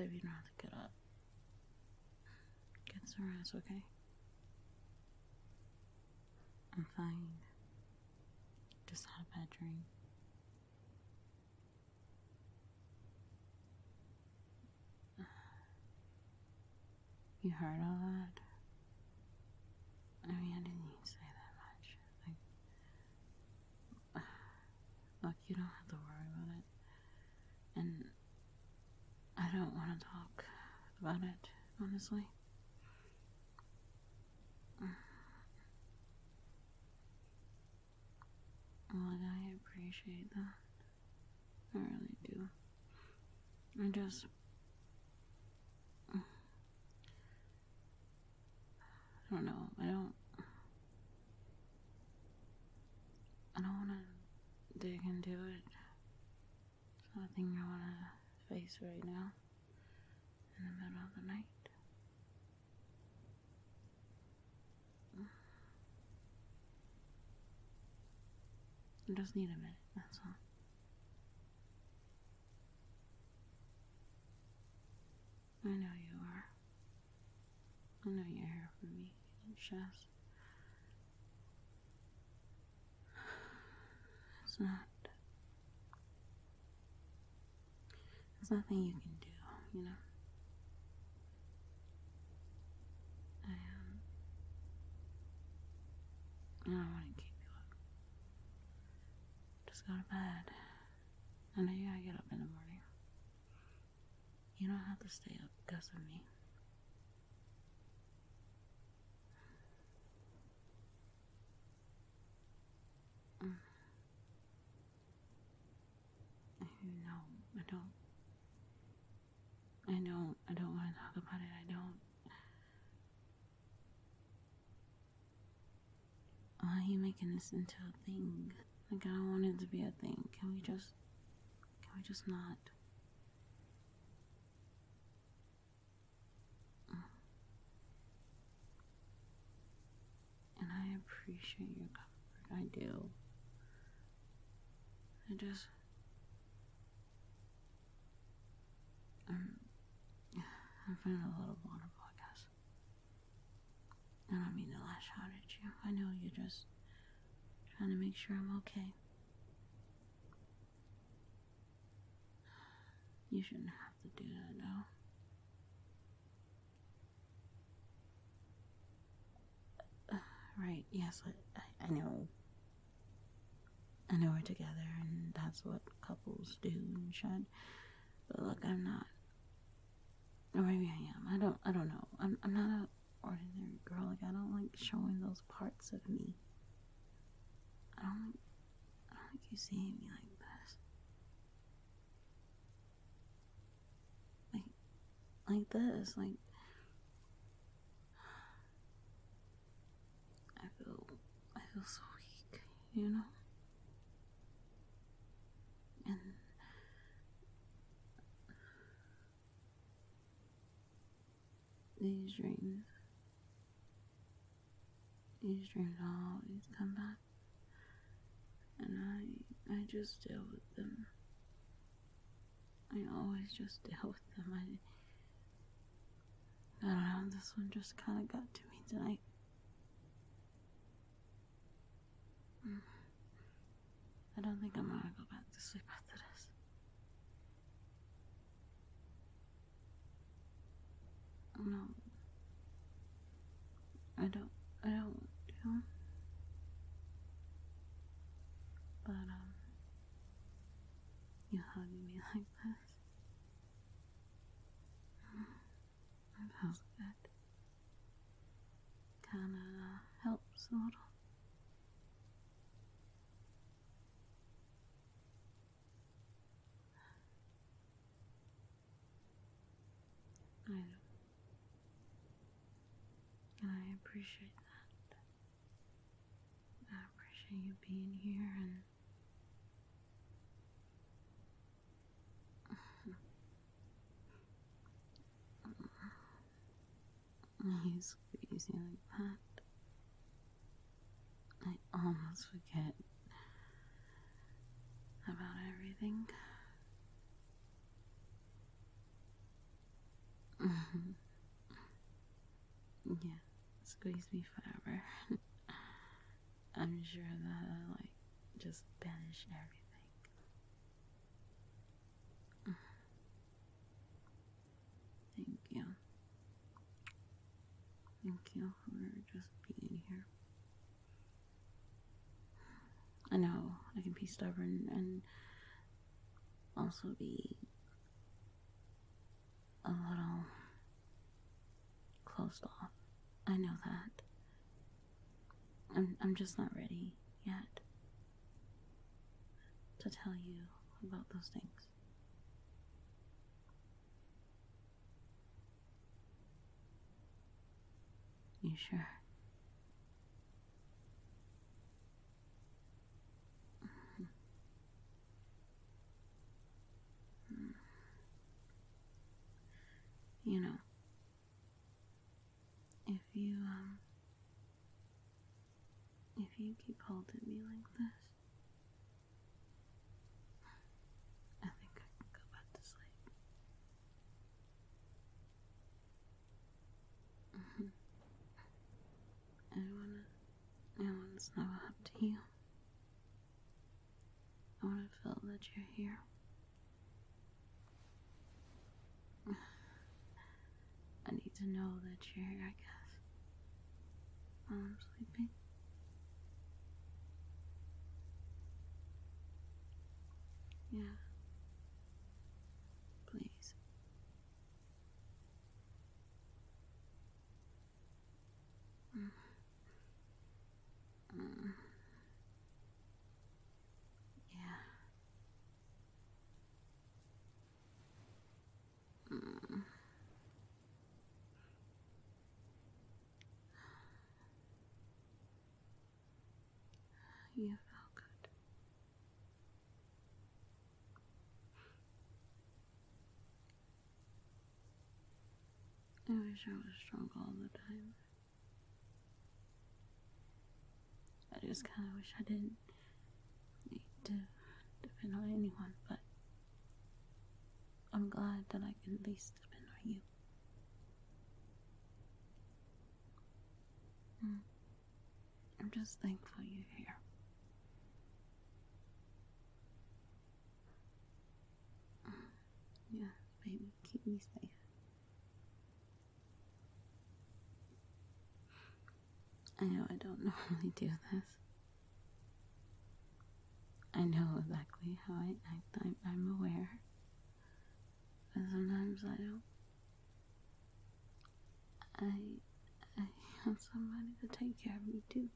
Baby, you don't have to get up. Get some rest, okay? I'm fine. Just had a bad dream. You heard all that? I mean, I didn't even say that much. Look, you don't have to worry about it. And I don't want to talk about it, honestly. Look, I appreciate that. I really do. I just... I don't know. I don't want to dig into it. It's nothing I want to face right now. In the middle of the night. I just need a minute, that's all. I know you are. I know you're here for me, Chess. There's nothing you can do, you know? I don't want to keep you up. Just go to bed. I know you gotta get up in the morning. You don't have to stay up because of me. I don't want to talk about it. Why are you making this into a thing? Like, I don't want it to be a thing. Can we just not? And I appreciate your comfort. I do. I'm feeling a little vulnerable, I guess. I don't mean to lash out at you. I know you're just trying to make sure I'm okay. You shouldn't have to do that, though. Right, yes, I know. I know we're together, and that's what couples do and should. But look, I'm not. Or maybe I am. I don't know. I'm not an ordinary girl. Like, I don't like showing those parts of me. I don't like you seeing me like this. Like this. Like, I feel so weak, you know? And these dreams always come back. And I just deal with them. I always just deal with them. I don't know, this one just kind of got to me tonight. I don't think I'm gonna go back to sleep after this. No. I don't want to. But, you hugging me like this. It feels good. Kinda helps a little. I know. And I appreciate that. I appreciate you being here and you squeezing like that. I almost forget about everything. Yeah, squeeze me forever. I'm sure that I like just banish everything. Thank you. Thank you for just being here. I know I can be stubborn and also be a little closed off. I know that. I'm just not ready yet to tell you about those things. You sure? You know, if you keep holding me like this, I think I can go back to sleep. I wanna snuggle up to you. I wanna feel that you're here. I need to know that you're here, I guess, while I'm sleeping. Yeah. Please. Mm. Mm. Yeah. Mm. You feel good. I wish I was strong all the time. I just kind of wish I didn't need to depend on anyone, but I'm glad that I can at least depend on you. Mm. I'm just thankful you're here. Yeah, baby, keep me safe. I know I don't normally do this. I know exactly how I act. I'm aware. But sometimes I don't. I want somebody to take care of me too.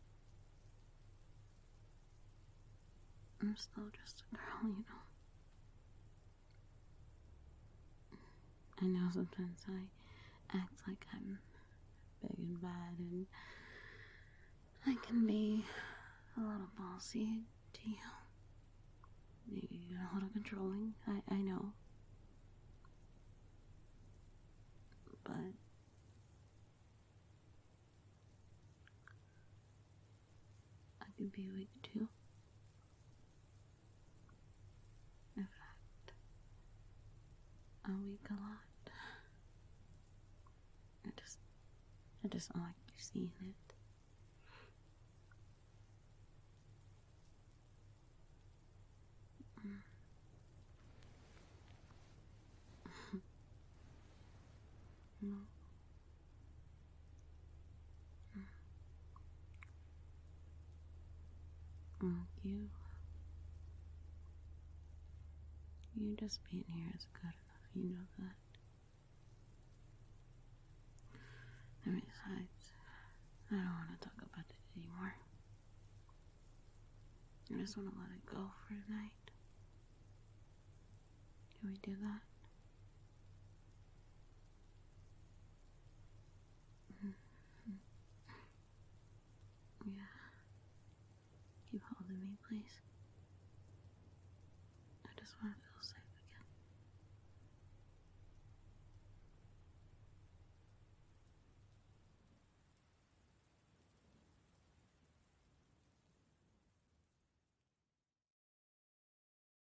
I'm still just a girl, you know. I know sometimes I act like I'm big and bad, and I can be a little bossy to you. Maybe a little controlling. I know. But I can be weak too. In fact, I'm weak a lot. I just don't like you seeing it. Mm. No. You just being here is good enough. You know that. And besides, I don't want to talk about it anymore. I just want to let it go for tonight. Can we do that? Mm-hmm. Yeah. Keep holding me, please.